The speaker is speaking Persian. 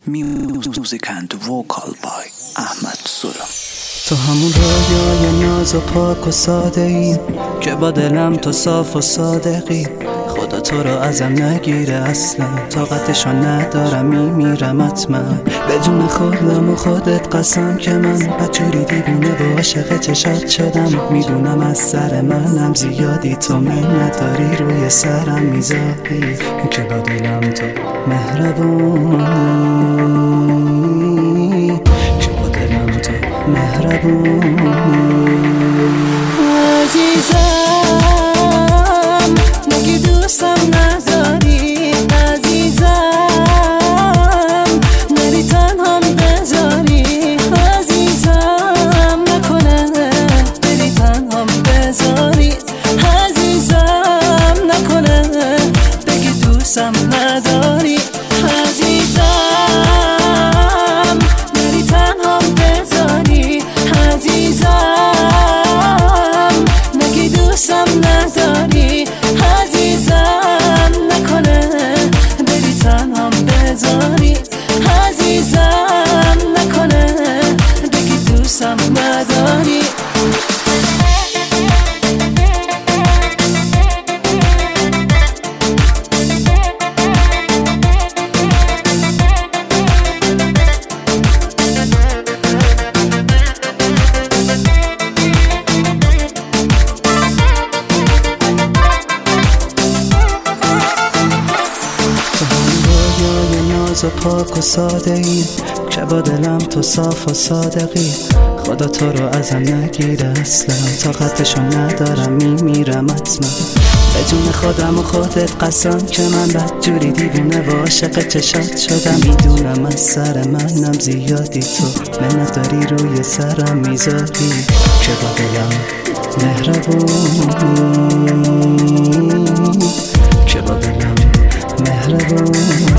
Music and vocal by احمد سورا. تو همون رویای ناز و پاک و ساده ای که با دلم تو صاف و صادقی. خدا تو رو ازم نگیره اصلا، طاقتشو ندارم میمیرم حتما. بدون خودم و خودت قسم که من بجوری دیوونه و عاشق چشات شدم. میدونم از سر منم زیادی، تو منت داری روی سرم میذاری که با دلم تو مهربونی، که با دلم تو مهربونی. عزیزم نگی دوستم نداری، عزیزم نری تنهام بذاری، عزیزم نکنه بری تنهام بذاری، عزیزم نکنه بگی دوستم نداری، عزیزم نری تنهام بذاری، عزیزم نگی دوستم نداری، عزیزم نکنه بری تنهام بذاری، عزیزم نکنه بگی دوستم نداری. و پاک و ساده ای که با دلم تو صاف و صادقی. خدا تو رو ازم نگیره اصلا، طاقتشو ندارم میمیرم حتما. بدون خودم و خودت قسم که من بدجوری دیوونه و عاشق چشات شدم. میدونم از سر منم زیادی، تو منت داری روی سرم میذاری که با دلم مهربونی، که با دلم مهربونی.